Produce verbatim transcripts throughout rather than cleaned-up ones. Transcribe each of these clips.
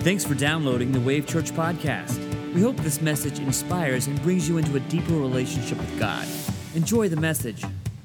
Thanks for downloading the Wave Church podcast. We hope this message inspires and brings you into a deeper relationship with God. Enjoy the message.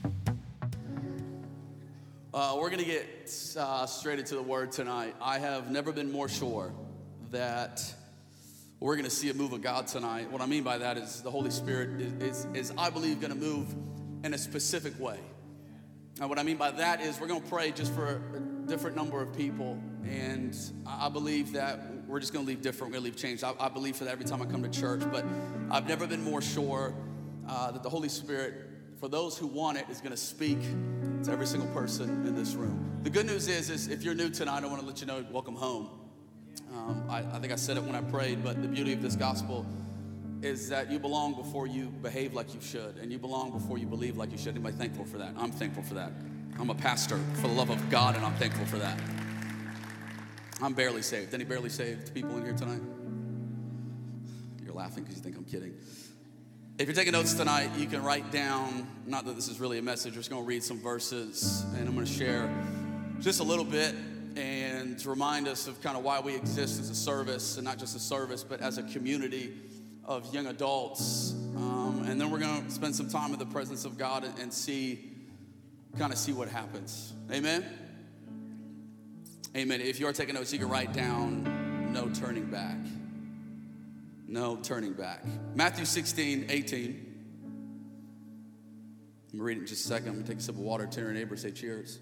Uh, we're going to get uh, straight into the word tonight. I have never been more sure that we're going to see a move of God tonight. What I mean by that is the Holy Spirit is, is, is I believe, going to move in a specific way. And what I mean by that is we're going to pray just for a different number of people. And I believe that we're just going to leave different. We're going to leave changed. I, I believe for that every time I come to church. But I've never been more sure uh, that the Holy Spirit, for those who want it, is going to speak to every single person in this room. The good news is, is if you're new tonight, I want to let you know, welcome home. Um, I, I think I said it when I prayed, but the beauty of this gospel is that you belong before you behave like you should, and you belong before you believe like you should. Anybody thankful for that? I'm thankful for that. I'm a pastor for the love of God, and I'm thankful for that. I'm barely saved. Any barely saved people in here tonight? You're laughing because you think I'm kidding. If you're taking notes tonight, you can write down, not that this is really a message, we're just going to read some verses, and I'm going to share just a little bit and to remind us of kind of why we exist as a service, and not just a service, but as a community of young adults. Um, and then we're going to spend some time in the presence of God and, and see, kind of see what happens. Amen? Amen. If you are taking notes, you can write down, no turning back. No turning back. Matthew sixteen, eighteen. I'm going to read it in just a second. I'm going to take a sip of water, turn to your neighbor, say cheers.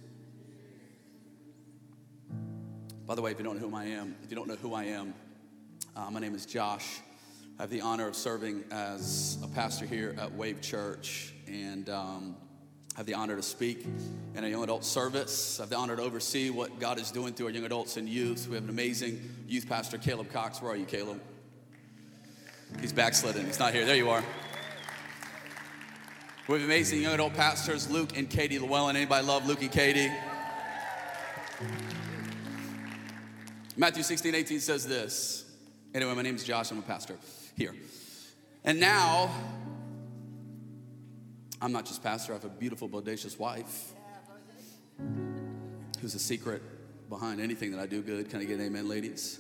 By the way, if you don't know who I am, if you don't know who I am, uh, my name is Josh. I have the honor of serving as a pastor here at Wave Church, and um, I have the honor to speak in a young adult service. I have the honor to oversee what God is doing through our young adults and youth. We have an amazing youth pastor, Caleb Cox. Where are you, Caleb? He's backslidden. He's not here. There you are. We have amazing young adult pastors, Luke and Katie Llewellyn. Anybody love Luke and Katie? Matthew sixteen, eighteen says this. Anyway, my name is Josh. I'm a pastor here. And now, I'm not just pastor. I have a beautiful, bodacious wife who's a secret behind anything that I do good. Can I get an amen, ladies?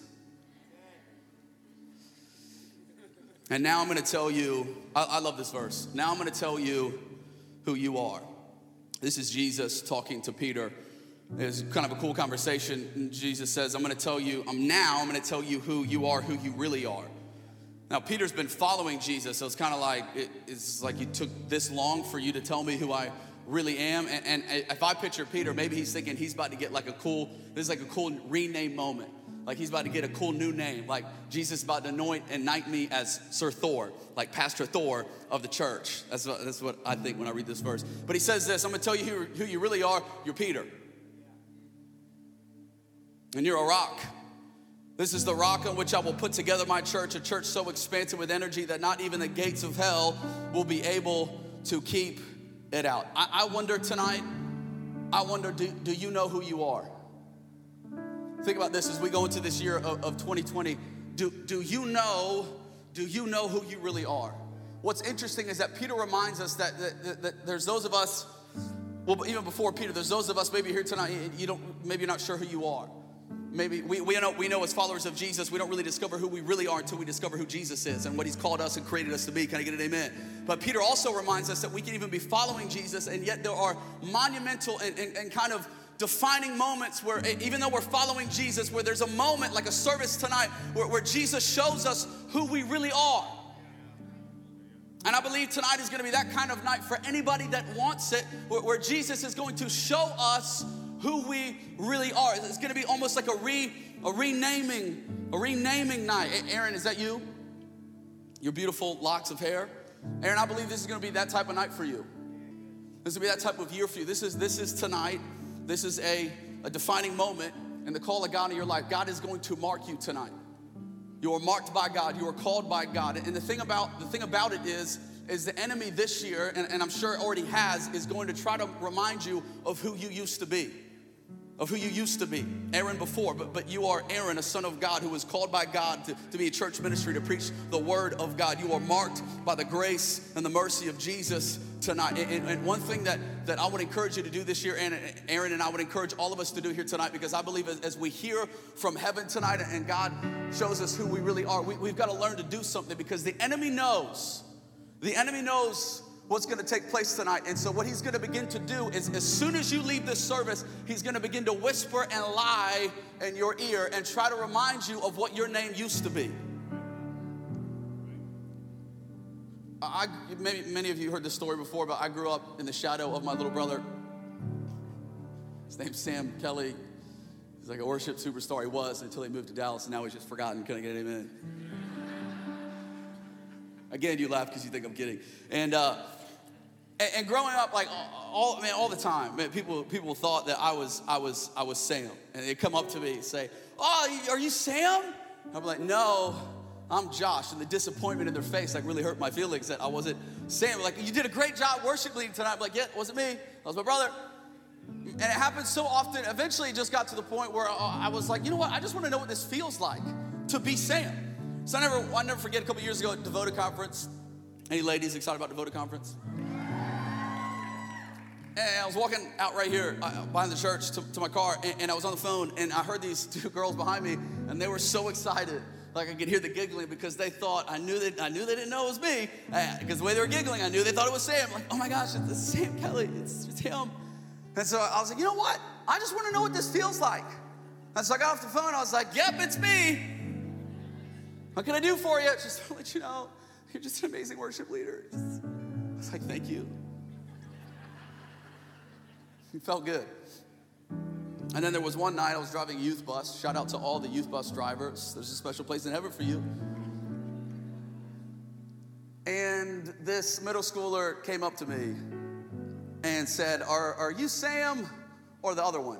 And now I'm going to tell you, I, I love this verse. Now I'm going to tell you who you are. This is Jesus talking to Peter. It's kind of a cool conversation. And Jesus says, I'm going to tell you, I'm now I'm going to tell you who you are, who you really are. Now, Peter's been following Jesus, so it's kind of like, it, it's like, it took this long for you to tell me who I really am. And, and if I picture Peter, maybe he's thinking he's about to get like a cool, this is like a cool rename moment. Like he's about to get a cool new name. Like Jesus is about to anoint and knight me as Sir Thor, like Pastor Thor of the church. That's what, that's what I think when I read this verse. But he says this, I'm going to tell you who, who you really are. You're Peter. And you're a rock. This is the rock on which I will put together my church, a church so expansive with energy that not even the gates of hell will be able to keep it out. I, I wonder tonight, I wonder, do, do you know who you are? Think about this as we go into this year of, of twenty twenty. Do, do you know, do you know who you really are? What's interesting is that Peter reminds us that, that, that, that there's those of us, well, even before Peter, there's those of us maybe here tonight, you don't, maybe you're not sure who you are. Maybe we, we know we know as followers of Jesus, we don't really discover who we really are until we discover who Jesus is and what he's called us and created us to be. Can I get an amen? But Peter also reminds us that we can even be following Jesus, and yet there are monumental and, and, and kind of defining moments where, even though we're following Jesus, where there's a moment like a service tonight where, where Jesus shows us who we really are. And I believe tonight is going to be that kind of night for anybody that wants it, where, where Jesus is going to show us who we really are. It's going to be almost like a re a renaming, a renaming night. Aaron, is that you? Your beautiful locks of hair? Aaron, I believe this is going to be that type of night for you. This is going to be that type of year for you. This is this is tonight. This is a, a defining moment in the call of God in your life. God is going to mark you tonight. You are marked by God. You are called by God. And the thing about the thing about it is, is the enemy this year, and, and I'm sure it already has, is going to try to remind you of who you used to be. Of who you used to be, Aaron before, but, but you are Aaron, a son of God who was called by God to, to be a church ministry, to preach the word of God. You are marked by the grace and the mercy of Jesus tonight. And, and one thing that, that I would encourage you to do this year, and Aaron and I would encourage all of us to do here tonight, because I believe as, as we hear from heaven tonight and God shows us who we really are, we, we've got to learn to do something, because the enemy knows, the enemy knows what's going to take place tonight. And so what he's going to begin to do is, as soon as you leave this service, he's going to begin to whisper and lie in your ear and try to remind you of what your name used to be. I, maybe many of you heard this story before, but I grew up in the shadow of my little brother. His name's Sam Kelly. He's like a worship superstar. He was until he moved to Dallas, and now he's just forgotten. Couldn't get him in. Again, you laugh because you think I'm kidding. And uh, and, and growing up, like all man, all the time, man, people people thought that I was I was I was Sam, and they'd come up to me and say, "Oh, are you Sam?" I'd be like, "No, I'm Josh." And the disappointment in their face like really hurt my feelings that I wasn't Sam. Like, "You did a great job worship leading tonight." I'm like, "Yeah, it wasn't me. That was my brother." And it happened so often. Eventually, it just got to the point where I was like, you know what? I just want to know what this feels like to be Sam. So I never, I never forget a couple years ago at Devoted Conference. Any ladies excited about Devoted Conference? And I was walking out right here uh, behind the church to, to my car, and, and I was on the phone, and I heard these two girls behind me, and they were so excited. Like, I could hear the giggling because they thought, I knew that I knew they didn't know it was me, uh, because the way they were giggling, I knew they thought it was Sam. Like, oh my gosh, it's, it's Sam Kelly, it's, it's him. And so I was like, you know what? I just want to know what this feels like. And so I got off the phone, I was like, yep, it's me. What can I do for you? Just to let you know, you're just an amazing worship leader. I was like, thank you. It felt good. And then there was one night I was driving a youth bus. Shout out to all the youth bus drivers. There's a special place in heaven for you. And this middle schooler came up to me and said, are, are you Sam or the other one?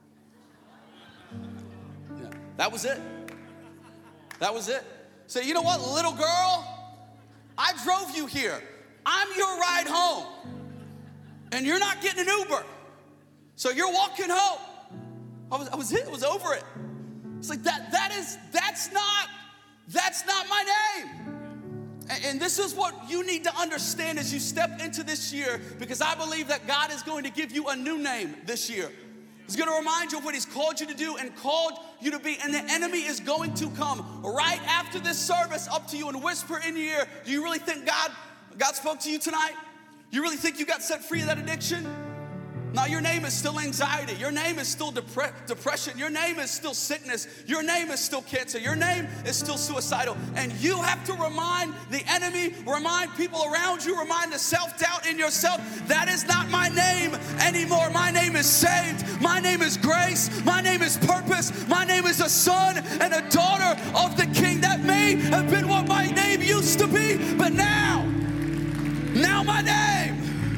Yeah, that was it. That was it. Say, you know what, little girl? I drove you here. I'm your ride home. And you're not getting an Uber. So you're walking home. I was, I was it. It was over it. It's like that. That is. That's not. That's not my name. And, and this is what you need to understand as you step into this year, because I believe that God is going to give you a new name this year. He's going to remind you of what he's called you to do and called you to be. And the enemy is going to come right after this service up to you and whisper in your ear. Do you really think God, God spoke to you tonight? You really think you got set free of that addiction? Now, your name is still anxiety. Your name is still depre- depression. Your name is still sickness. Your name is still cancer. Your name is still suicidal. And you have to remind the enemy, remind people around you, remind the self-doubt in yourself, that is not my name anymore. My name is saved. My name is grace. My name is purpose. My name is a son and a daughter of the King. That may have been what my name used to be, but now, now my name.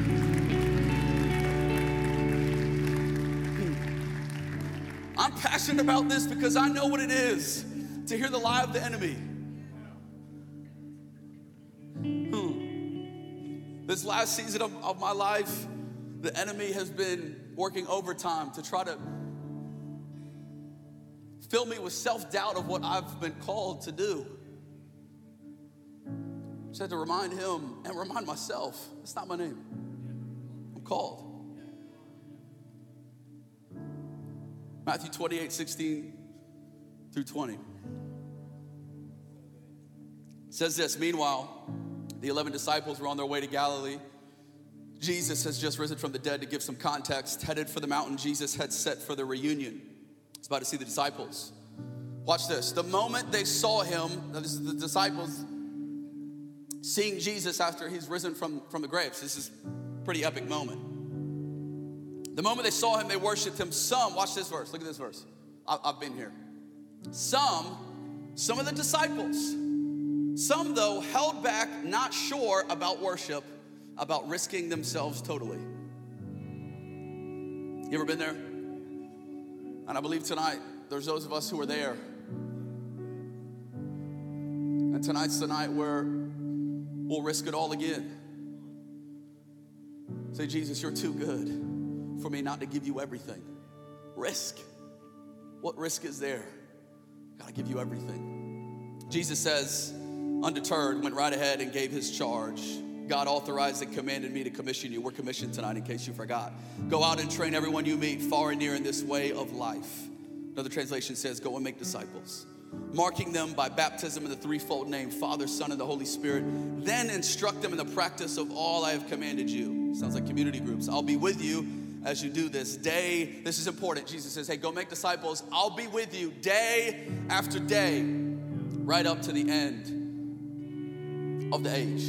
I'm passionate about this because I know what it is to hear the lie of the enemy. Hmm. This last season of, of my life, the enemy has been working overtime to try to fill me with self-doubt of what I've been called to do. Just had to remind him and remind myself, it's not my name. I'm called. Matthew twenty-eight, sixteen through twenty. It says this, meanwhile, the eleven disciples were on their way to Galilee. Jesus has just risen from the dead. To give some context, headed for the mountain Jesus had set for the reunion. He's about to see the disciples. Watch this. The moment they saw him, this is the disciples seeing Jesus after he's risen from, from the graves. This is a pretty epic moment. The moment they saw him, they worshiped him. Some, watch this verse, look at this verse. I, I've been here. Some, some of the disciples, some though held back, not sure about worship, about risking themselves totally. You ever been there? And I believe tonight, there's those of us who are there. And tonight's the night where we'll risk it all again. Say, Jesus, you're too good for me not to give you everything. Risk. What risk is there? Gotta give you everything. Jesus says, undeterred, went right ahead and gave his charge. God authorized and commanded me to commission you. We're commissioned tonight in case you forgot. Go out and train everyone you meet far and near in this way of life. Another translation says, go and make disciples, marking them by baptism in the threefold name, Father, Son, and the Holy Spirit. Then instruct them in the practice of all I have commanded you. Sounds like community groups. I'll be with you as you do this day. This is important. Jesus says, hey, go make disciples. I'll be with you day after day, right up to the end of the age.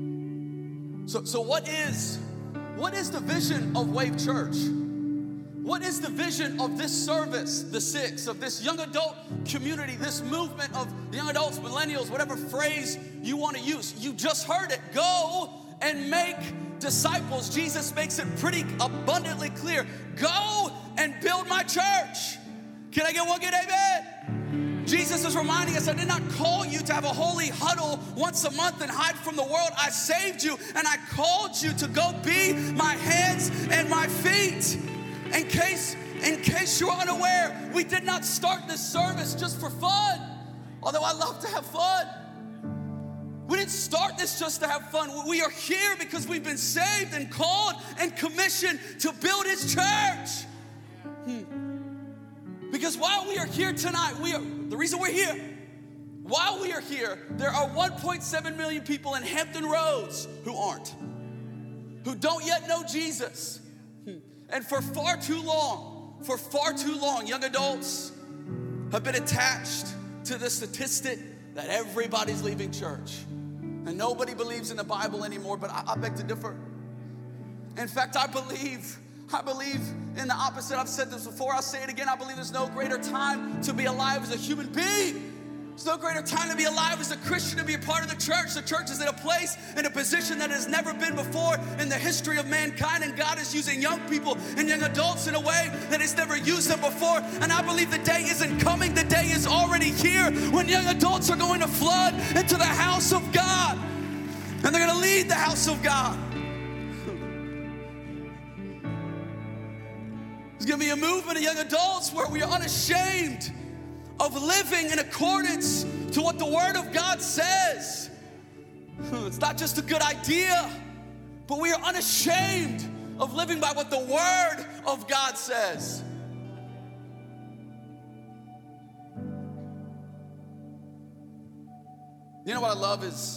So, so what is, what is the vision of Wave Church? What is the vision of this service, the six, of this young adult community, this movement of young adults, millennials, whatever phrase you want to use? You just heard it. Go and make disciples. Jesus makes it pretty abundantly clear. Go and build my church. Can I get one good amen? Jesus is reminding us, I did not call you to have a holy huddle once a month and hide from the world. I saved you and I called you to go be my hands and my feet. In case, in case you're unaware, we did not start this service just for fun, although I love to have fun. We didn't start this just to have fun. We are here because we've been saved and called and commissioned to build his church. Hmm. Because while we are here tonight, we are, the reason we're here, while we are here, there are one point seven million people in Hampton Roads who aren't, who don't yet know Jesus. And for far too long, for far too long, young adults have been attached to the statistic that everybody's leaving church. And nobody believes in the Bible anymore, but I, I beg to differ. In fact, I believe, I believe in the opposite. I've said this before, I'll say it again. I believe there's no greater time to be alive as a human being. There's no greater time to be alive as a Christian, to be a part of the church. The church is in a place, in a position that has never been before in the history of mankind. And God is using young people and young adults in a way that He's never used them before. And I believe the day isn't coming. The day is already here when young adults are going to flood into the house of God. And they're going to lead the house of God. There's going to be a movement of young adults where we are unashamed of living in accordance to what the Word of God says. It's not just a good idea, but we are unashamed of living by what the Word of God says. You know what I love is,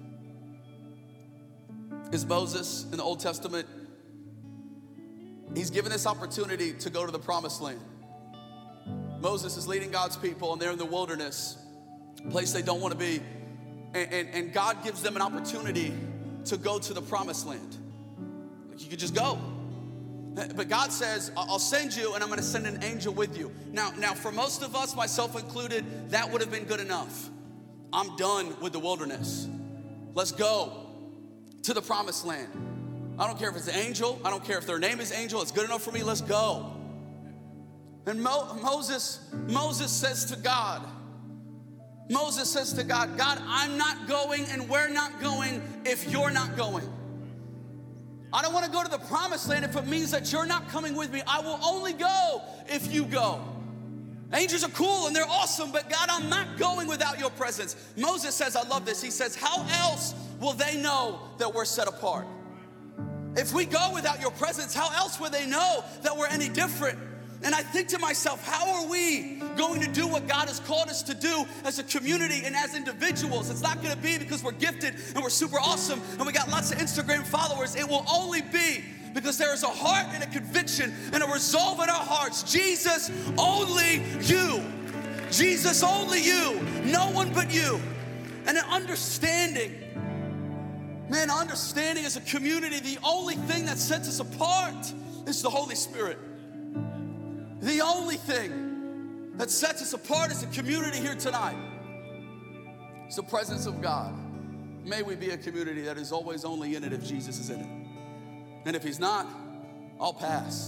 is Moses in the Old Testament. He's given this opportunity to go to the Promised Land. Moses is leading God's people, and they're in the wilderness, a place they don't want to be. And, and, and God gives them an opportunity to go to the Promised Land. Like, you could just go. But God says, I'll send you, and I'm going to send an angel with you. Now, now, for most of us, myself included, that would have been good enough. I'm done with the wilderness. Let's go to the Promised Land. I don't care if it's an angel. I don't care if their name is Angel. It's good enough for me. Let's go. And Mo- Moses, Moses says to God, Moses says to God, God, I'm not going and we're not going if you're not going. I don't want to go to the Promised Land if it means that you're not coming with me. I will only go if you go. Angels are cool and they're awesome, but God, I'm not going without your presence. Moses says, I love this. He says, how else will they know that we're set apart? If we go without your presence, how else will they know that we're any different? And I think to myself, how are we going to do what God has called us to do as a community and as individuals? It's not going to be because we're gifted and we're super awesome and we got lots of Instagram followers. It will only be because there is a heart and a conviction and a resolve in our hearts. Jesus, only you. Jesus, only you. No one but you. And an understanding. Man, understanding as a community, the only thing that sets us apart is the Holy Spirit. The only thing that sets us apart as a community here tonight is the presence of God. May we be a community that is always only in it if Jesus is in it. And if He's not, I'll pass.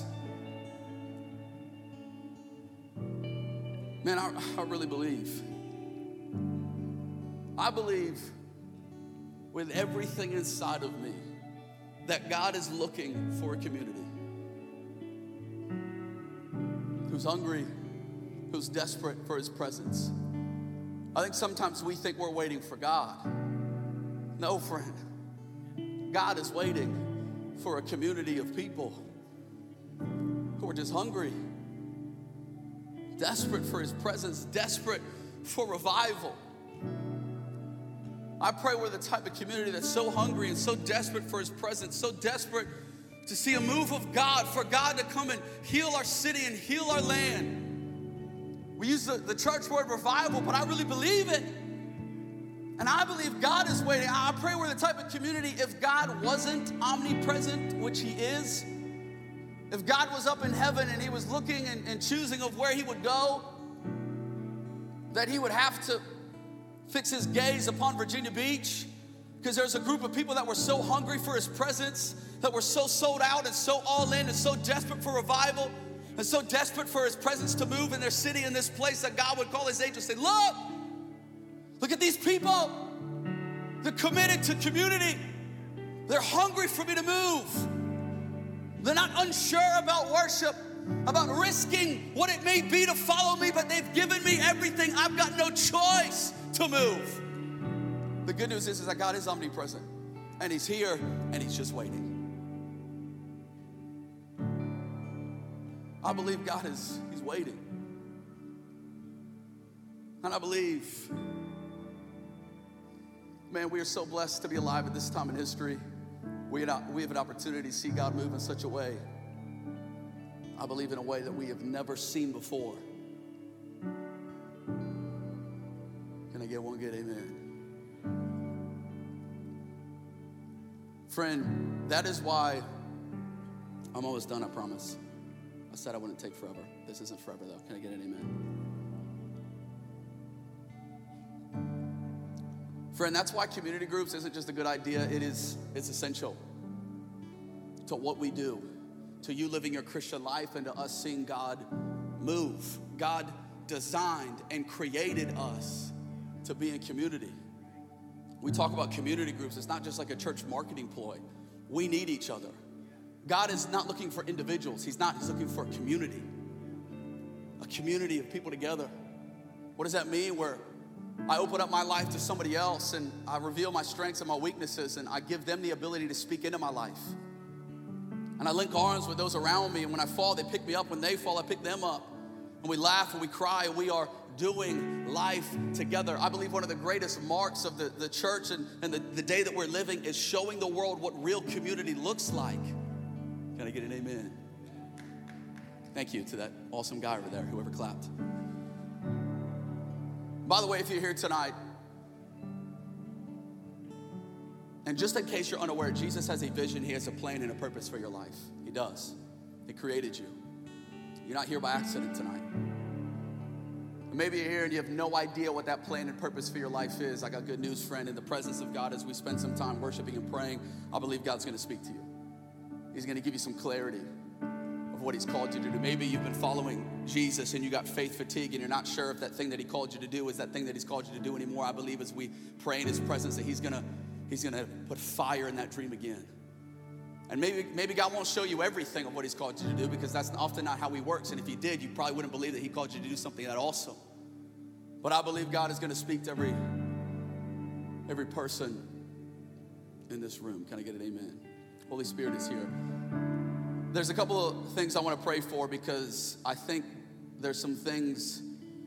Man, I, I really believe. I believe with everything inside of me that God is looking for a community who's hungry, who's desperate for His presence. I think sometimes we think we're waiting for God. No, friend. God is waiting for a community of people who are just hungry, desperate for his presence, desperate for revival. I pray we're the type of community that's so hungry and so desperate for his presence, so desperate to see a move of God, for God to come and heal our city and heal our land. We use the, the church word revival, but I really believe it. And I believe God is waiting. I pray we're the type of community, if God wasn't omnipresent, which he is, if God was up in heaven and he was looking and, and choosing of where he would go, that he would have to fix his gaze upon Virginia Beach, because there's a group of people that were so hungry for his presence, that were so sold out and so all in and so desperate for revival and so desperate for his presence to move in their city, in this place, that God would call his angels and say, look, look at these people. They're committed to community. They're hungry for me to move. They're not unsure about worship, about risking what it may be to follow me, but they've given me everything. I've got no choice to move. The good news is, is that God is omnipresent, and he's here, and he's just waiting. I believe God is, he's waiting. And I believe, man, we are so blessed to be alive at this time in history. We have, we have an opportunity to see God move in such a way, I believe, in a way that we have never seen before. Can I get one good amen? Friend, that is why, I'm almost done, I promise. I said I wouldn't take forever. This isn't forever though. Can I get an amen? Friend, that's why community groups isn't just a good idea. It is, it's essential to what we do, to you living your Christian life, and to us seeing God move. God designed and created us to be in community. We talk about community groups. It's not just like a church marketing ploy. We need each other. God is not looking for individuals. He's not, he's looking for a community. A community of people together. What does that mean? Where I open up my life to somebody else, and I reveal my strengths and my weaknesses, and I give them the ability to speak into my life. And I link arms with those around me, and when I fall, they pick me up. When they fall, I pick them up. And we laugh and we cry, and we are doing life together. I believe one of the greatest marks of the, the church and, and the, the day that we're living is showing the world what real community looks like. Can I get an amen? Thank you to that awesome guy over there, whoever clapped. By the way, if you're here tonight, and just in case you're unaware, Jesus has a vision, he has a plan and a purpose for your life. He does. He created you. You're not here by accident tonight. Maybe you're here and you have no idea what that plan and purpose for your life is. I got good news, friend. In the presence of God, as we spend some time worshiping and praying, I believe God's going to speak to you. He's going to give you some clarity of what he's called you to do. Maybe you've been following Jesus and you got faith fatigue and you're not sure if that thing that he called you to do is that thing that he's called you to do anymore. I believe as we pray in his presence that he's going to he's going to put fire in that dream again. And maybe, maybe God won't show you everything of what he's called you to do, because that's often not how he works. And if he did, you probably wouldn't believe that he called you to do something that awesome. But I believe God is going to speak to every, every person in this room. Can I get an amen? Holy Spirit is here. There's a couple of things I want to pray for, because I think there's some things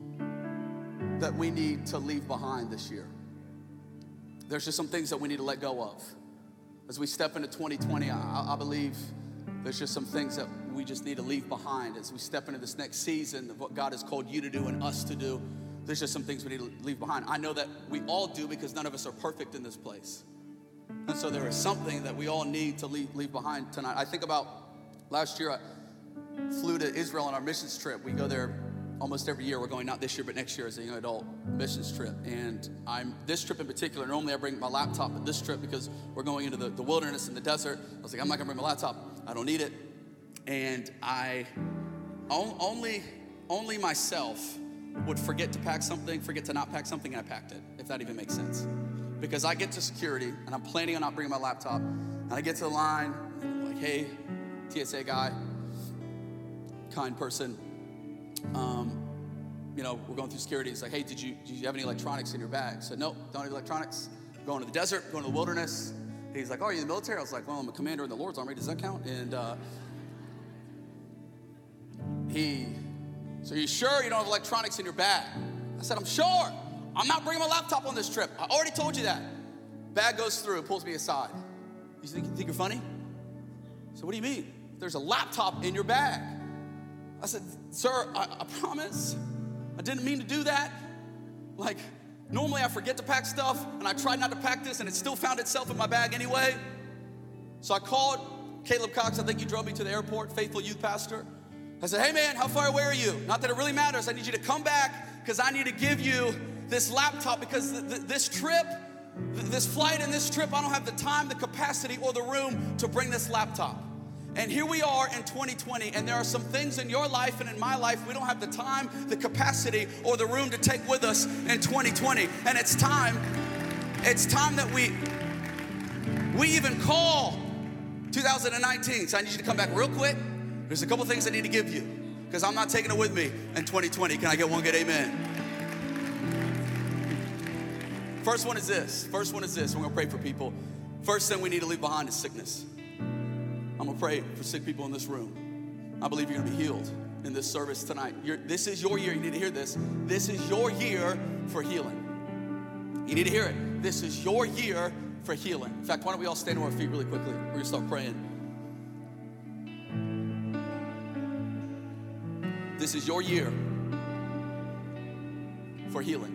that we need to leave behind this year. There's just some things that we need to let go of. As we step into twenty twenty, I, I believe there's just some things that we just need to leave behind. As we step into this next season of what God has called you to do and us to do, there's just some things we need to leave behind. I know that we all do, because none of us are perfect in this place. And so there is something that we all need to leave, leave behind tonight. I think about last year, I flew to Israel on our missions trip. We go there almost every year. We're going not this year, but next year as a young adult missions trip. And I'm this trip in particular, normally I bring my laptop, but this trip, because we're going into the, the wilderness and the desert, I was like, I'm not gonna bring my laptop. I don't need it. And I, only, only myself would forget to pack something, forget to not pack something, and I packed it, if that even makes sense. Because I get to security, and I'm planning on not bringing my laptop, and I get to the line, and I'm like, hey, T S A guy, kind person, um, you know, we're going through security. He's like, hey, did you, did you have any electronics in your bag? I said, nope, don't have electronics. I'm going to the desert, going to the wilderness. he's like, oh, are you in the military? I was like, well, I'm a commander in the Lord's Army. Does that count? And uh, he, so you sure you don't have electronics in your bag? I said, I'm sure. I'm not bringing my laptop on this trip. I already told you that. Bag goes through, pulls me aside. You think, you think you're funny? So what do you mean? There's a laptop in your bag. I said, sir, I, I promise. I didn't mean to do that. Like, normally I forget to pack stuff, and I tried not to pack this, and it still found itself in my bag anyway. So I called Caleb Cox. I think you drove me to the airport, faithful youth pastor. I said, hey man, how far away are you? Not that it really matters. I need you to come back because I need to give you this laptop because th- th- this trip, th- this flight and this trip, I don't have the time, the capacity, or the room to bring this laptop. And here we are in twenty twenty, and there are some things in your life and in my life we don't have the time, the capacity, or the room to take with us in twenty twenty. And it's time, it's time that we, we even call two thousand nineteen. So I need you to come back real quick. There's a couple things I need to give you because I'm not taking it with me in twenty twenty. Can I get one good amen? First one is this. First one is this. We're going to pray for people. First thing we need to leave behind is sickness. I'm going to pray for sick people in this room. I believe you're going to be healed in this service tonight. You're, this is your year. You need to hear this. This is your year for healing. You need to hear it. This is your year for healing. In fact, why don't we all stand to our feet really quickly? We're going to start praying. This is your year for healing.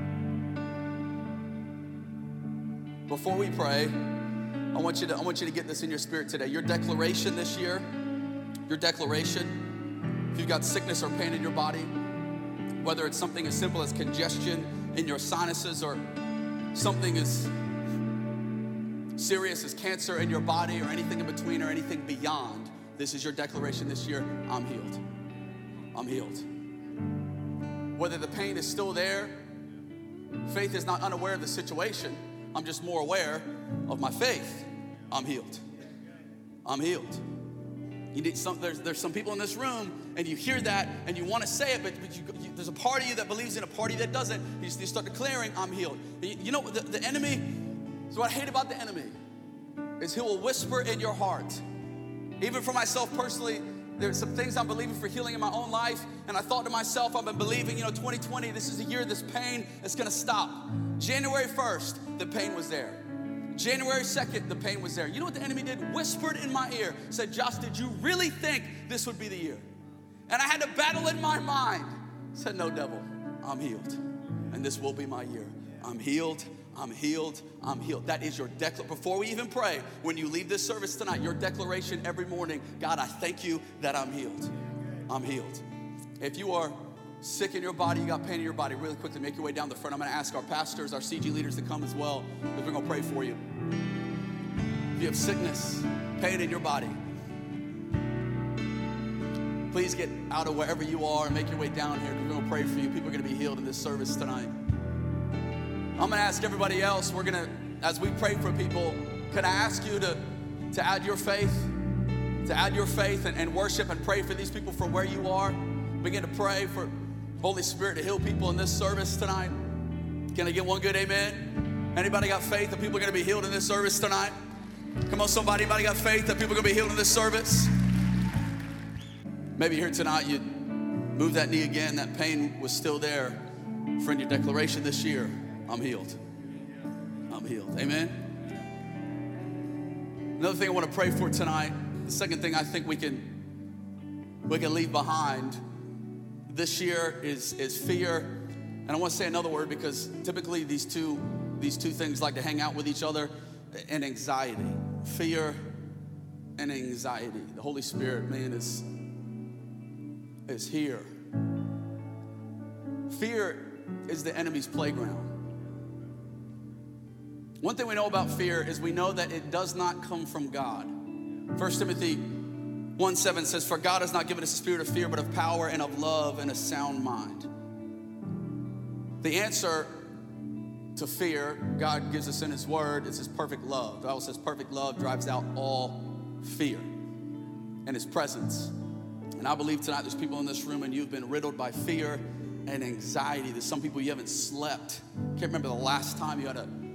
Before we pray, I want you to I want you to get this in your spirit today. Your declaration this year, your declaration, if you've got sickness or pain in your body, whether it's something as simple as congestion in your sinuses or something as serious as cancer in your body or anything in between or anything beyond, this is your declaration this year. I'm healed. I'm healed. Whether the pain is still there, faith is not unaware of the situation. I'm just more aware of my faith. I'm healed. I'm healed. You need some, there's, there's some people in this room, and you hear that, and you want to say it, but, but you, you, there's a part of you that believes in a party that doesn't. You, you start declaring, I'm healed. You, you know, the, the enemy, so what I hate about the enemy is he will whisper in your heart. Even for myself personally, there's some things I'm believing for healing in my own life, and I thought to myself, I've been believing, you know, twenty twenty, this is the year this pain is gonna stop. January first, the pain was there. January second, the pain was there. You know what the enemy did? Whispered in my ear, said, Josh, did you really think this would be the year? And I had to battle in my mind. Said, no, devil, I'm healed, and this will be my year. I'm healed. I'm healed, I'm healed. That is your declaration. Before we even pray, when you leave this service tonight, your declaration every morning, God, I thank you that I'm healed. I'm healed. If you are sick in your body, you got pain in your body, really quickly make your way down the front. I'm gonna ask our pastors, our C G leaders to come as well, because we're gonna pray for you. If you have sickness, pain in your body, please get out of wherever you are and make your way down here, because we're gonna pray for you. People are gonna be healed in this service tonight. I'm gonna ask everybody else, we're gonna, as we pray for people, can I ask you to, to add your faith, to add your faith and, and worship and pray for these people from where you are. Begin to pray for Holy Spirit to heal people in this service tonight. Can I get one good amen? Anybody got faith that people are gonna be healed in this service tonight? Come on, somebody, anybody got faith that people are gonna be healed in this service? Maybe here tonight you move that knee again, that pain was still there. Friend, your declaration this year, I'm healed. I'm healed. Amen. Another thing I want to pray for tonight, the second thing I think we can we can leave behind this year is, is fear. And I want to say another word because typically these two these two things like to hang out with each other, and anxiety. Fear and anxiety. The Holy Spirit, man, is, is here. Fear is the enemy's playground. One thing we know about fear is we know that it does not come from God. First Timothy one seven says, for God has not given us a spirit of fear, but of power and of love and a sound mind. The answer to fear, God gives us in his word, is his perfect love. The Bible says perfect love drives out all fear and his presence. And I believe tonight there's people in this room and you've been riddled by fear and anxiety. There's some people you haven't slept. Can't remember the last time you had a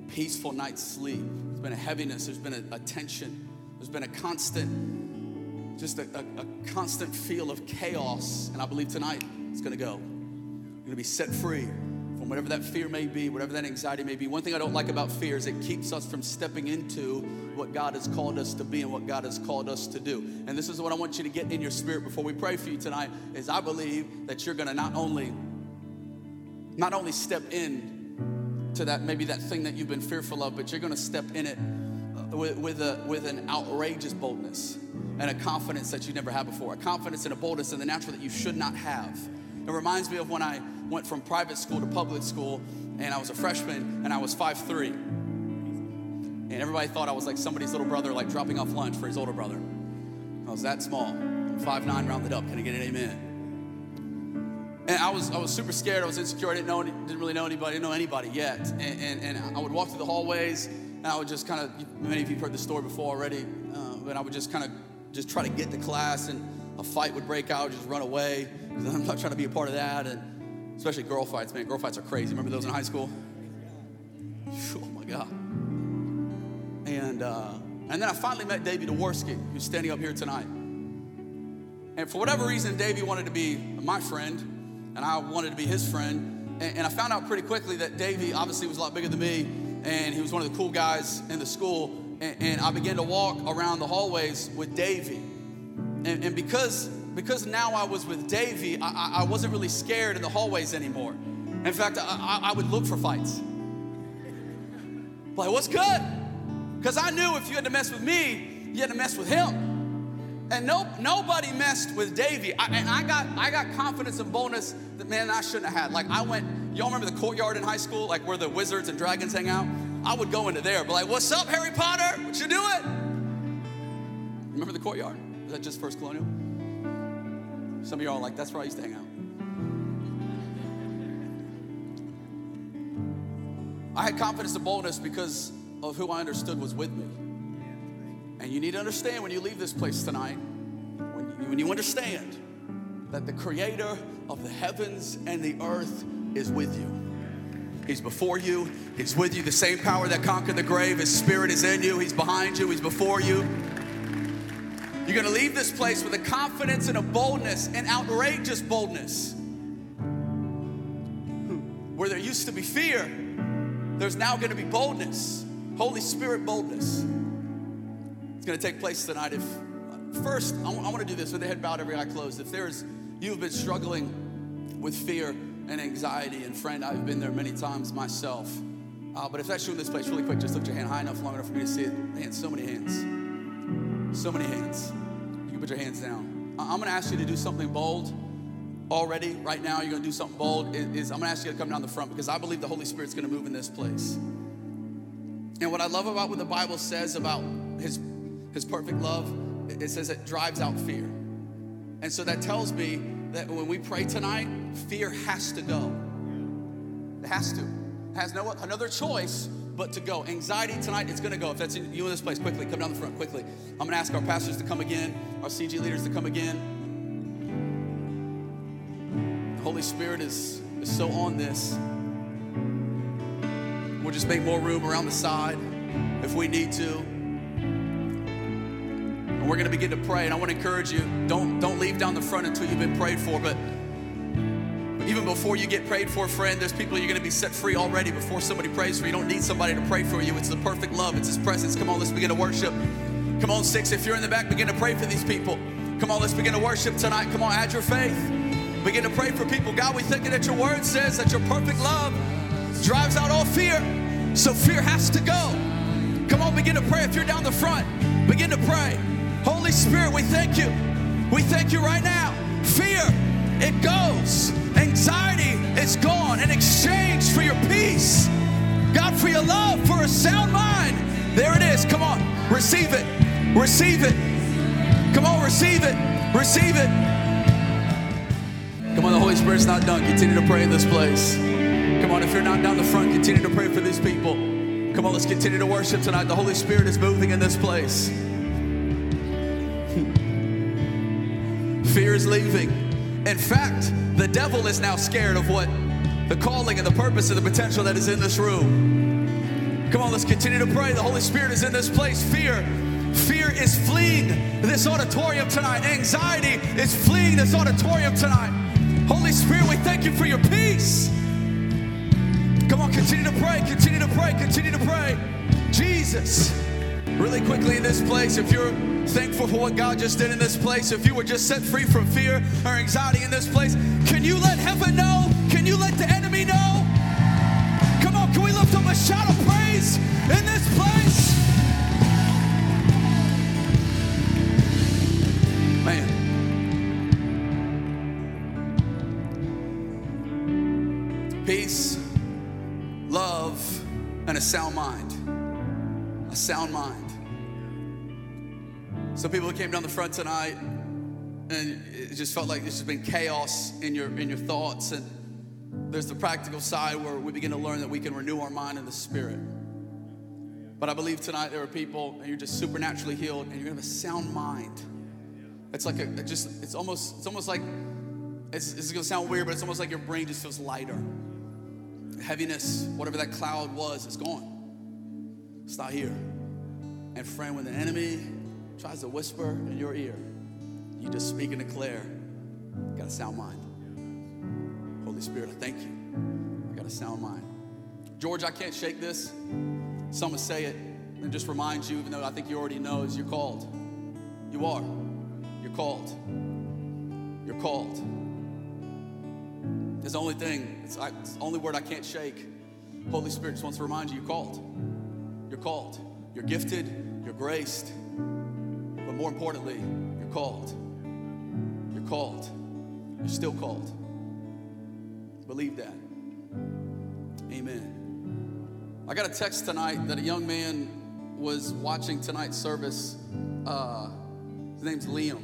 peaceful night's sleep. There's been a heaviness. There's been a, a tension. There's been a constant, just a, a, a constant feel of chaos. And I believe tonight it's going to go. You're going to be set free from whatever that fear may be, whatever that anxiety may be. One thing I don't like about fear is it keeps us from stepping into what God has called us to be and what God has called us to do. And this is what I want you to get in your spirit before we pray for you tonight, is I believe that you're going to not only, not only step in to that, maybe that thing that you've been fearful of, but you're going to step in it with, with, a, with an outrageous boldness and a confidence that you never had before, a confidence and a boldness in the natural that you should not have. It reminds me of when I went from private school to public school, and I was a freshman, and I was five three. And everybody thought I was like somebody's little brother, like dropping off lunch for his older brother. I was that small, five nine rounded up. Can I get an amen? And I was I was super scared. I was insecure. I didn't know, didn't really know anybody. Didn't know anybody yet. And, and, and I would walk through the hallways, and I would just kind of, many of you have heard the story before already, uh, but I would just kind of just try to get to class, and a fight would break out, just run away. I'm not trying to be a part of that. And especially girl fights, man. Girl fights are crazy. Remember those in high school? Oh my God. And uh, and then I finally met Davey Dworsky, who's standing up here tonight. And for whatever reason, Davey wanted to be my friend, and I wanted to be his friend. And, and I found out pretty quickly that Davey obviously was a lot bigger than me, and he was one of the cool guys in the school. And, and I began to walk around the hallways with Davey. And, and because because now I was with Davey, I, I wasn't really scared in the hallways anymore. In fact, I, I, I would look for fights. Like, what's good? Because I knew if you had to mess with me, you had to mess with him. And no, nobody messed with Davey. I, and I got I got confidence and boldness that, man, I shouldn't have had. Like, I went, y'all remember the courtyard in high school, like where the wizards and dragons hang out? I would go into there, be like, what's up, Harry Potter? What you doing? Remember the courtyard? Was that just First Colonial? Some of y'all are like, that's where I used to hang out. I had confidence and boldness because of who I understood was with me. And you need to understand when you leave this place tonight, when you, when you understand that the creator of the heavens and the earth is with you. He's before you. He's with you. The same power that conquered the grave, his spirit is in you. He's behind you. He's before you. You're going to leave this place with a confidence and a boldness, an outrageous boldness. Where there used to be fear, there's now going to be boldness. Holy Spirit boldness. It's going to take place tonight. If first, I want to do this with the head bowed, every eye closed. If there's, you've been struggling with fear and anxiety, and friend, I've been there many times myself. Uh, but if that's you in this place, really quick, just lift your hand high enough, long enough for me to see it. Man, so many hands. So many hands. You can put your hands down. I'm going to ask you to do something bold already. Right now, you're going to do something bold. It is, I'm going to ask you to come down the front because I believe the Holy Spirit's going to move in this place. And what I love about what the Bible says about his, his perfect love, it says it drives out fear. And so that tells me that when we pray tonight, fear has to go. It has to. It has no another choice but to go. Anxiety tonight, it's going to go. If that's you in this place, quickly, come down the front, quickly. I'm going to ask our pastors to come again, our C G leaders to come again. The Holy Spirit is, is so on this. We'll just make more room around the side if we need to. And we're going to begin to pray. And I want to encourage you, don't, don't leave down the front until you've been prayed for. But even before you get prayed for, friend, there's people you're going to be set free already before somebody prays for you. You don't need somebody to pray for you. It's the perfect love. It's his presence. Come on, let's begin to worship. Come on, six, if you're in the back, begin to pray for these people. Come on, let's begin to worship tonight. Come on, add your faith. Begin to pray for people. God, we thank you that your word says that your perfect love drives out all fear. So fear has to go. Come on, begin to pray. If you're down the front, begin to pray. Holy Spirit, we thank you. We thank you right now. Fear, it goes. Anxiety is gone in exchange for your peace. God, for your love, for a sound mind. There it is. Come on, receive it. Receive it. Come on, receive it. Receive it. Come on, the Holy Spirit's not done. Continue to pray in this place. Come on, if you're not down the front, continue to pray for these people. Come on, let's continue to worship tonight. The Holy Spirit is moving in this place. Fear is leaving. In fact, the devil is now scared of what the calling and the purpose and the potential that is in this room. Come on, let's continue to pray. The Holy Spirit is in this place. Fear, fear is fleeing this auditorium tonight. Anxiety is fleeing this auditorium tonight. Holy Spirit, we thank you for your peace. Come on, continue to pray, continue to pray, continue to pray. Jesus. Really quickly in this place, if you're thankful for what God just did in this place, if you were just set free from fear or anxiety in this place, can you let heaven know? Can you let the enemy know? Come on, can we lift up a shout of praise in this place? Man. Peace, love, and a sound mind. A sound mind. Some people came down the front tonight, and it just felt like there's just been chaos in your in your thoughts. And there's the practical side where we begin to learn that we can renew our mind in the Spirit. But I believe tonight there are people, and you're just supernaturally healed, and you're gonna have a sound mind. It's like a it just it's almost it's almost like it's, it's gonna sound weird, but it's almost like your brain just feels lighter. Heaviness, whatever that cloud was, it's gone. It's not here. And friend, when the enemy tries to whisper in your ear, you just speak and declare, I got a sound mind. Holy Spirit, I thank you. I got a sound mind. George, I can't shake this. Someone say it and just remind you, even though I think you already know, is you're called. You are. You're called. You're called. It's the only thing, it's, I, it's the only word I can't shake. Holy Spirit just wants to remind you, you're called. You're called. You're gifted. You're graced. But more importantly, you're called. You're called. You're still called. Believe that. Amen. I got a text tonight that a young man was watching tonight's service. Uh, his name's Liam.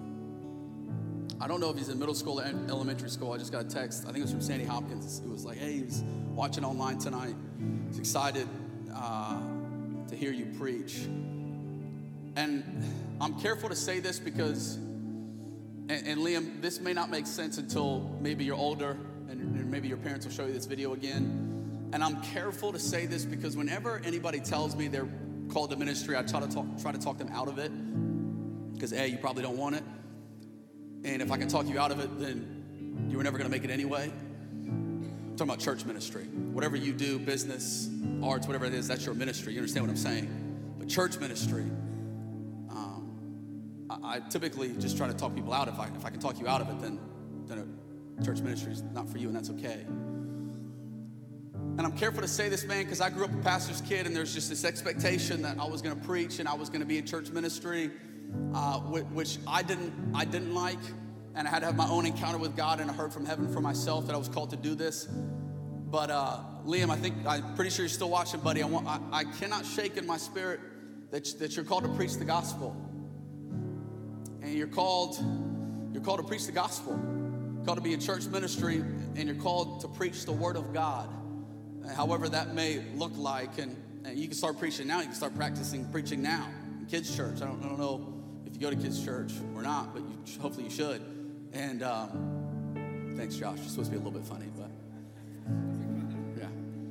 I don't know if he's in middle school or elementary school. I just got a text. I think it was from Sandy Hopkins. It was like, hey, he was watching online tonight. He's excited uh, to hear you preach. And I'm careful to say this because, and, and Liam, this may not make sense until maybe you're older and, and maybe your parents will show you this video again. And I'm careful to say this because whenever anybody tells me they're called to ministry, I try to talk, try to talk them out of it. Because A, you probably don't want it. And if I can talk you out of it, then you were never gonna make it anyway. I'm talking about church ministry. Whatever you do, business, arts, whatever it is, that's your ministry. You understand what I'm saying? But church ministry, um, I, I typically just try to talk people out. If I, if I can talk you out of it, then, then it, church ministry is not for you, and that's okay. And I'm careful to say this, man, because I grew up a pastor's kid, and there's just this expectation that I was gonna preach and I was gonna be in church ministry. Uh, which I didn't, I didn't like, and I had to have my own encounter with God, and I heard from heaven for myself that I was called to do this. But uh, Liam, I think I'm pretty sure you're still watching, buddy. I, want, I, I cannot shake in my spirit that that you're called to preach the gospel, and you're called, you're called to preach the gospel, you're called to be in church ministry, and you're called to preach the word of God, however that may look like. And, and you can start preaching now. You can start practicing preaching now in kids' church. I don't, I don't know. Go to kids' church or not, but you, hopefully you should. And um, thanks, Josh. You're supposed to be a little bit funny, but yeah.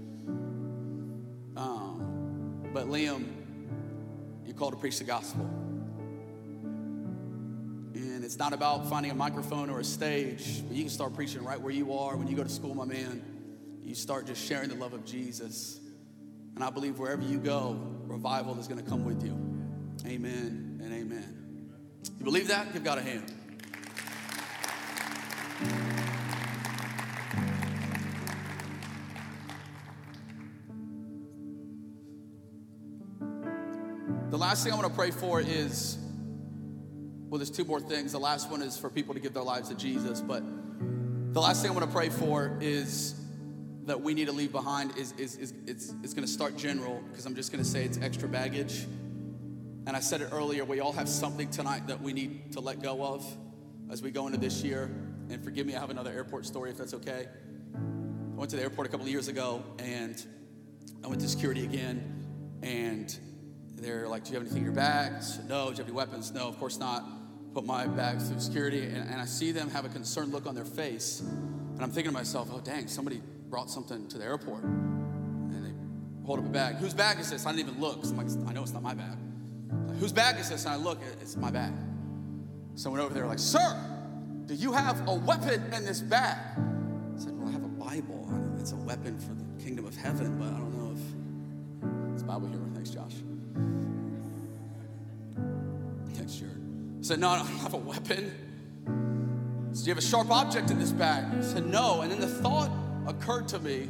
Um, but Liam, you're called to preach the gospel. And it's not about finding a microphone or a stage, but you can start preaching right where you are. When you go to school, my man, you start just sharing the love of Jesus. And I believe wherever you go, revival is going to come with you. Amen and amen. You believe that? Give God a hand. The last thing I want to pray for is, well, there's two more things. The last one is for people to give their lives to Jesus, but the last thing I want to pray for is that we need to leave behind is, is, is it's, it's going to start general, because I'm just going to say it's extra baggage. And I said it earlier, we all have something tonight that we need to let go of as we go into this year. And forgive me, I have another airport story if that's okay. I went to the airport a couple of years ago, and I went to security again, and they're like, do you have anything in your bag? I said, no. Do you have any weapons? No, of course not. Put my bag through security, and, and I see them have a concerned look on their face. And I'm thinking to myself, oh, dang, somebody brought something to the airport. And they hold up a bag. Whose bag is this? I didn't even look. So I'm like, I know it's not my bag. Like, whose bag is this? And I look, it's my bag. Someone over there like, sir, do you have a weapon in this bag? I said, well, I have a Bible. It's a weapon for the kingdom of heaven, but I don't know if it's Bible humor. Thanks, Josh. Thanks, Jared. I said, no, I don't have a weapon. I said, do you have a sharp object in this bag? I said, no. And then the thought occurred to me,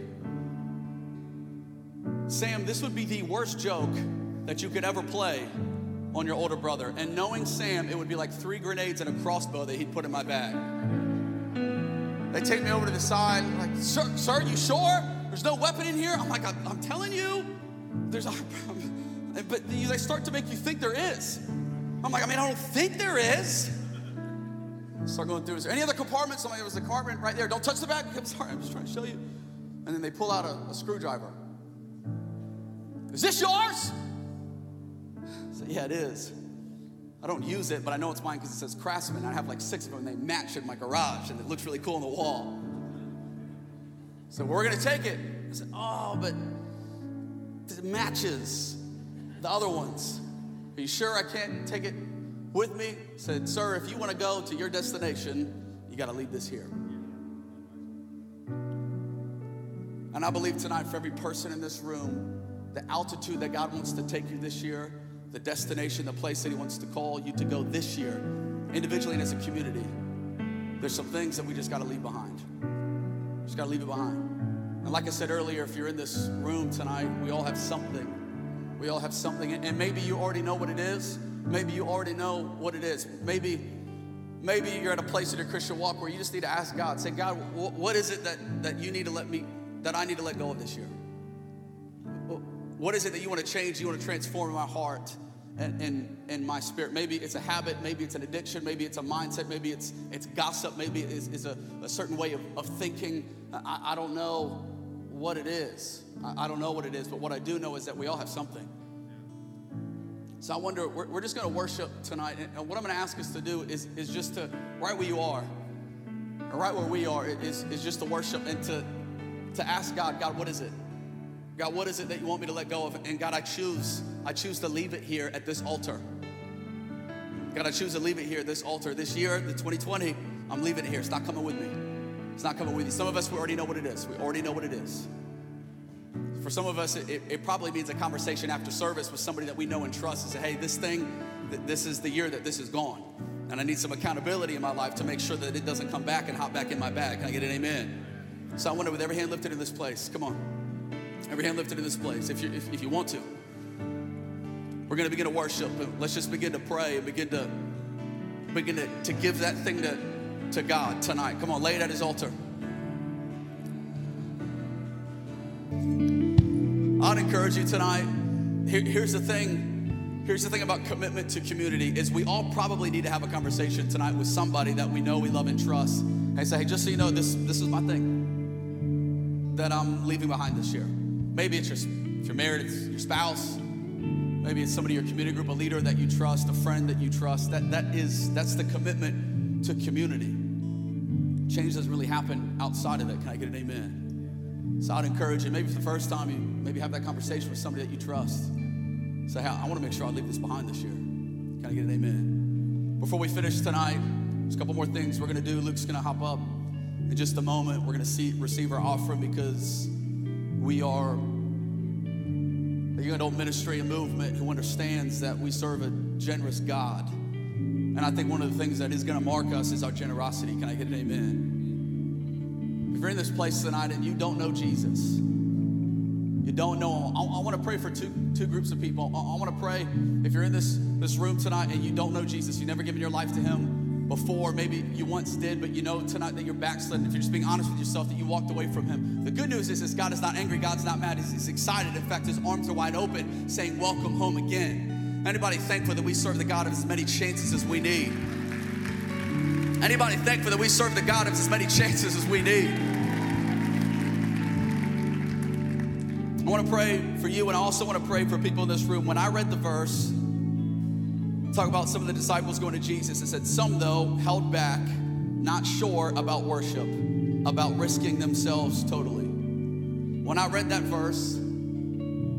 Sam, this would be the worst joke that you could ever play on your older brother. And knowing Sam, it would be like three grenades and a crossbow that he'd put in my bag. They take me over to the side, like, sir, sir, you sure? There's no weapon in here? I'm like, I'm, I'm telling you, there's a, but they start to make you think there is. I'm like, I mean, I don't think there is. Start going through, is there any other compartments? I'm like, there was a compartment right there. Don't touch the bag. I'm sorry, I'm just trying to show you. And then they pull out a, a screwdriver. Is this yours? I said, yeah, it is. I don't use it, but I know it's mine because it says Craftsman. I have like six of them, and they match in my garage, and it looks really cool on the wall. So we're going to take it. I said, oh, but it matches the other ones. Are you sure I can't take it with me? I said, sir, if you want to go to your destination, you got to leave this here. And I believe tonight for every person in this room, the altitude that God wants to take you this year, the destination, the place that he wants to call you to go this year, individually and as a community, there's some things that we just got to leave behind. Just got to leave it behind. And like I said earlier, if you're in this room tonight, we all have something. We all have something. And maybe you already know what it is. Maybe you already know what it is. Maybe, maybe you're at a place in your Christian walk where you just need to ask God, say, God, what is it that, that you need to let me, that I need to let go of this year? What is it that you want to change, you want to transform in my heart and, and, and my spirit? Maybe it's a habit, maybe it's an addiction, maybe it's a mindset, maybe it's it's gossip, maybe it's, it's a, a certain way of, of thinking. I, I don't know what it is. I, I don't know what it is, but what I do know is that we all have something. So I wonder, we're, we're just going to worship tonight, and what I'm going to ask us to do is, is just to, right where you are, or right where we are, is, is just to worship and to, to ask God, God, what is it? God, what is it that you want me to let go of? And God, I choose, I choose to leave it here at this altar. God, I choose to leave it here at this altar. This year, the twenty twenty, I'm leaving it here. It's not coming with me. It's not coming with you. Some of us, we already know what it is. We already know what it is. For some of us, it, it probably means a conversation after service with somebody that we know and trust and say, hey, this thing, this is the year that this is gone. And I need some accountability in my life to make sure that it doesn't come back and hop back in my bag. Can I get an amen? So I wonder, with every hand lifted in this place, come on. Every hand lifted in this place, if you if, if you want to. We're going to begin to worship. Let's just begin to pray and begin to begin to, to give that thing to, to God tonight. Come on, lay it at his altar. I'd encourage you tonight. Here, here's the thing. Here's the thing about commitment to community is we all probably need to have a conversation tonight with somebody that we know, we love, and trust. And say, hey, just so you know, this, this is my thing that I'm leaving behind this year. Maybe it's your, if you're married, it's your spouse. Maybe it's somebody in your community group, a leader that you trust, a friend that you trust. That, that is, that's the commitment to community. Change doesn't really happen outside of that. Can I get an amen? So I'd encourage you, maybe for the first time, you maybe have that conversation with somebody that you trust. Say, hey, I want to make sure I leave this behind this year. Can I get an amen? Before we finish tonight, there's a couple more things we're going to do. Luke's going to hop up in just a moment. We're going to see, receive our offering because we are a young adult ministry and movement who understands that we serve a generous God. And I think one of the things that is going to mark us is our generosity. Can I get an amen? If you're in this place tonight and you don't know Jesus, you don't know him, I, I want to pray for two, two groups of people. I, I want to pray if you're in this, this room tonight and you don't know Jesus, you've never given your life to him before, maybe you once did, but you know tonight that you're backslidden. If you're just being honest with yourself, that you walked away from him. The good news is, is God is not angry, God's not mad, he's, he's excited. In fact, his arms are wide open, saying, welcome home again. Anybody thankful that we serve the God of as many chances as we need? Anybody thankful that we serve the God of as many chances as we need? I want to pray for you, and I also want to pray for people in this room. When I read the verse, talk about some of the disciples going to Jesus, it said, some though held back, not sure about worship, about risking themselves totally. When I read that verse,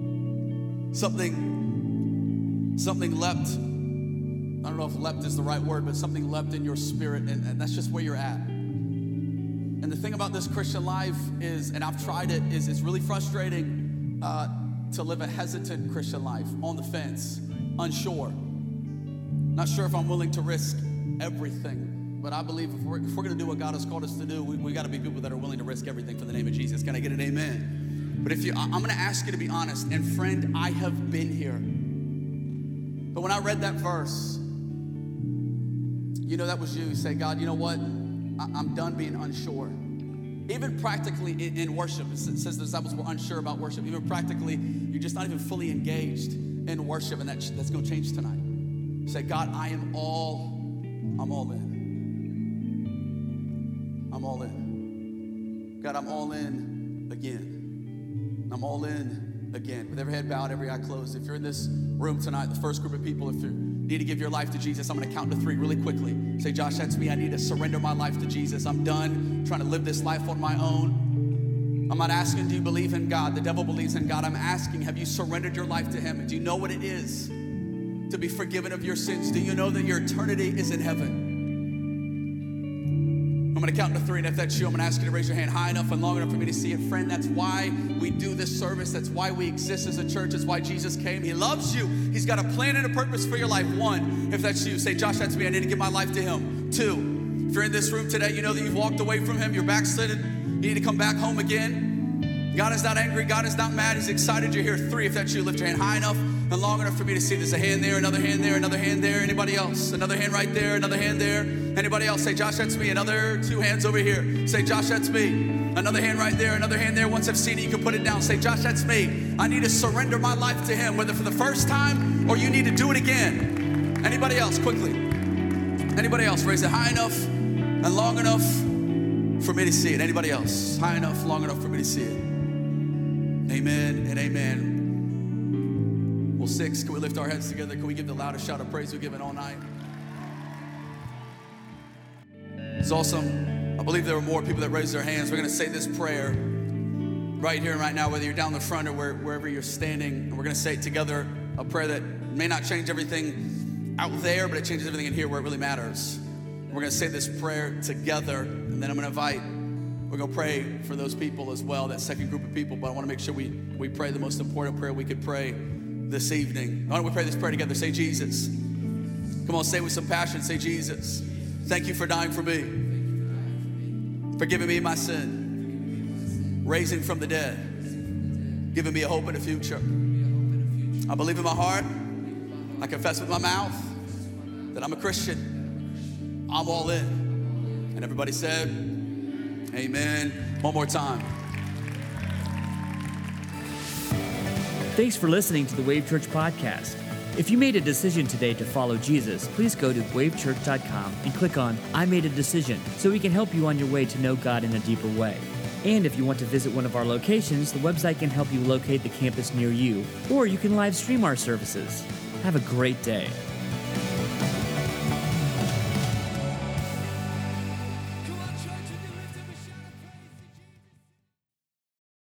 something, something leapt. I don't know if leapt is the right word, but something leapt in your spirit, and, and that's just where you're at. And the thing about this Christian life is, and I've tried it, is it's really frustrating uh, to live a hesitant Christian life, on the fence, unsure. Not sure if I'm willing to risk everything, but I believe if we're, if we're going to do what God has called us to do, we, we got to be people that are willing to risk everything for the name of Jesus. Can I get an amen? But if you, I'm going to ask you to be honest, and friend, I have been here. But when I read that verse, you know that was you. Say, God, you know what? I'm done being unsure. Even practically in, in worship, it says the disciples were unsure about worship. Even practically, you're just not even fully engaged in worship, and that, that's going to change tonight. Say, God, I am all, I'm all in. I'm all in. God, I'm all in again. I'm all in again. With every head bowed, every eye closed. If you're in this room tonight, the first group of people, if you need to give your life to Jesus, I'm going to count to three really quickly. Say, Josh, that's me. I need to surrender my life to Jesus. I'm done trying to live this life on my own. I'm not asking, do you believe in God? The devil believes in God. I'm asking, have you surrendered your life to him? Do you know what it is to be forgiven of your sins? Do you know that your eternity is in heaven? I'm going to count to three, and if that's you, I'm going to ask you to raise your hand high enough and long enough for me to see it. Friend, that's why we do this service. That's why we exist as a church. That's why Jesus came. He loves you. He's got a plan and a purpose for your life. One, if that's you, say, Josh, that's me. I need to give my life to him. Two, if you're in this room today, you know that you've walked away from him. You're backslidden. You need to come back home again. God is not angry. God is not mad. He's excited you're here. Three, if that's you, lift your hand high enough and long enough for me to see. There's a hand there, another hand there, another hand there. Anybody else? Another hand right there, another hand there. Anybody else? Say, Josh, that's me. Another two hands over here. Say, Josh, that's me. Another hand right there, another hand there. Once I've seen it, you can put it down. Say, Josh, that's me. I need to surrender my life to him, whether for the first time or you need to do it again. Anybody else? Quickly. Anybody else? Raise it high enough and long enough for me to see it. Anybody else? High enough, long enough for me to see it. Amen and amen. Well, six, can we lift our heads together? Can we give the loudest shout of praise we've given all night? It's awesome. I believe there were more people that raised their hands. We're going to say this prayer right here and right now, whether you're down the front or where, wherever you're standing. And we're going to say it together, a prayer that may not change everything out there, but it changes everything in here where it really matters. We're going to say this prayer together, and then I'm going to invite, we're going to pray for those people as well, that second group of people. But I want to make sure we, we pray the most important prayer we could pray this evening. Why don't we pray this prayer together? Say, Jesus. Come on, say it with some passion. Say, Jesus, thank you for dying for me, forgiving me my sin, raising from the dead, giving me a hope in the future. I believe in my heart, I confess with my mouth that I'm a Christian. I'm all in. And everybody said, amen. One more time. Thanks for listening to the Wave Church podcast. If you made a decision today to follow Jesus, please go to wave church dot com and click on I Made a Decision so we can help you on your way to know God in a deeper way. And if you want to visit one of our locations, the website can help you locate the campus near you, or you can live stream our services. Have a great day.